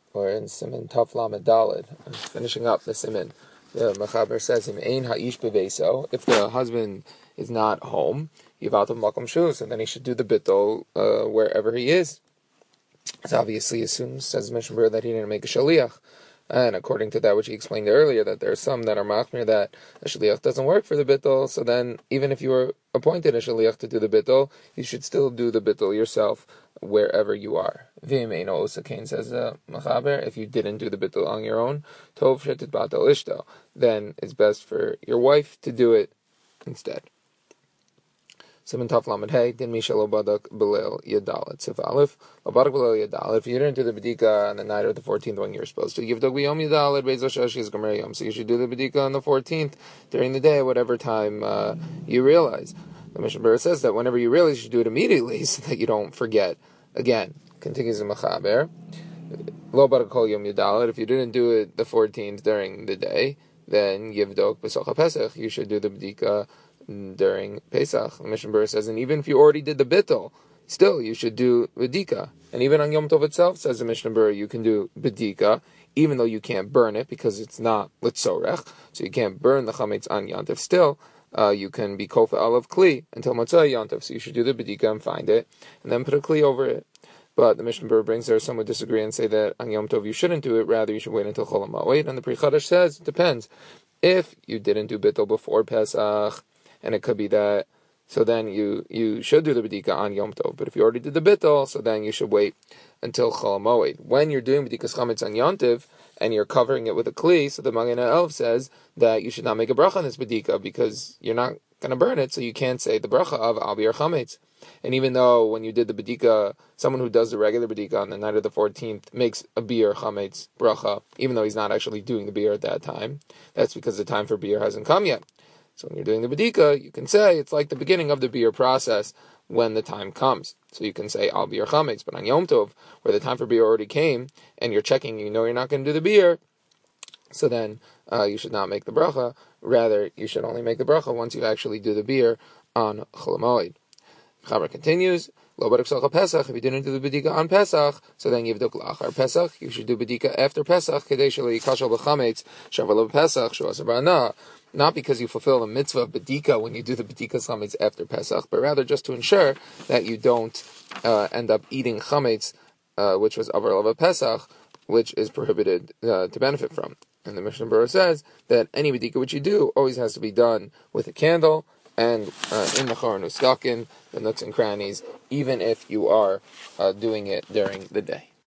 or in Siman Taf Lamed Daled, finishing up the Siman, the Mechaber says, "Im ein ha'ish bebeso." If the husband is not home, yivaltav makom shu, so then he should do the bittul wherever he is. It obviously assumes, says Mishnah Berurah, that he didn't make a shaliach. And according to that, which he explained earlier, that there are some that are machmir that a shaliach doesn't work for the bittul. So then, even if you were appointed a shaliach to do the bittul, you should still do the bittul yourself wherever you are. V'yimeino osakain, says Mechaber, if you didn't do the bittul on your own, tov shetit batal ishto, then it's best for your wife to do it instead. Siman Taf Lamed Hey, Din Misha Lo Badak Belil Yadalet Sif Aleph, Lo Badak Belil Yadalet. If you didn't do the Bedika on the night of the 14th when you were supposed to, Yivdog B'Yom Yadalet Beis Hashish Gomer Yom. So you should do the Bedika on the 14th during the day, whatever time you realize. The Mishnah Berurah says that whenever you realize, you should do it immediately so that you don't forget. Again, continues the Mechaber. Lo Badak Kol Yom Yadalet. If you didn't do it the 14th during the day, then Yivdog B'Soch HaPesach. You should do the Bedika during Pesach. The Mishnah Berurah says, and even if you already did the bittul, still you should do bedika. And even on Yom Tov itself, says the Mishnah Berurah, you can do bedika, even though you can't burn it because it's not litzorech, so you can't burn the chametz on Yontif. Still, you can be kofa alav kli until Motzei Yontif, so you should do the bedika and find it, and then put a kli over it. But the Mishnah Berurah brings there, some would disagree and say that on Yom Tov you shouldn't do it, rather you should wait until Chol HaMoed. And the Pri Chadash says, it depends. If you didn't do bittul before Pesach, and it could be that, so then you should do the bedika on Yom Tov. But if you already did the bittul, so then you should wait until Chol HaMoed. When you're doing bedikas chametz on Yom Tov, and you're covering it with a kli, so the Magen HaElv says that you should not make a bracha on this bedika, because you're not going to burn it, so you can't say the bracha of Al Biur Chametz. And even though when you did the bedika, someone who does the regular bedika on the night of the 14th makes a biur chametz bracha, even though he's not actually doing the biur at that time, that's because the time for biur hasn't come yet. So when you're doing the bedika, you can say it's like the beginning of the biur process when the time comes. So you can say Al Biur Chametz, but on Yom Tov, where the time for biur already came, and you're checking, you know you're not going to do the biur, so then you should not make the bracha. Rather, you should only make the bracha once you actually do the biur on Chol HaMoed. Chaber continues, Lo Barak Socha Pesach, if you didn't do the bedika on Pesach, so then Yivdok Lachar Pesach, you should do bedika after Pesach, Kedei Shelo Yikashal B'Chametz, Shavar Pesach, Shuas Ba'ana. Not because you fulfill the mitzvah of bedika when you do the bedika chametz after Pesach, but rather just to ensure that you don't end up eating chametz, which was avar lava Pesach, which is prohibited to benefit from. And the Mishnah Berurah says that any bedika which you do always has to be done with a candle and in the Chor Nuskakin, the nooks and crannies, even if you are doing it during the day.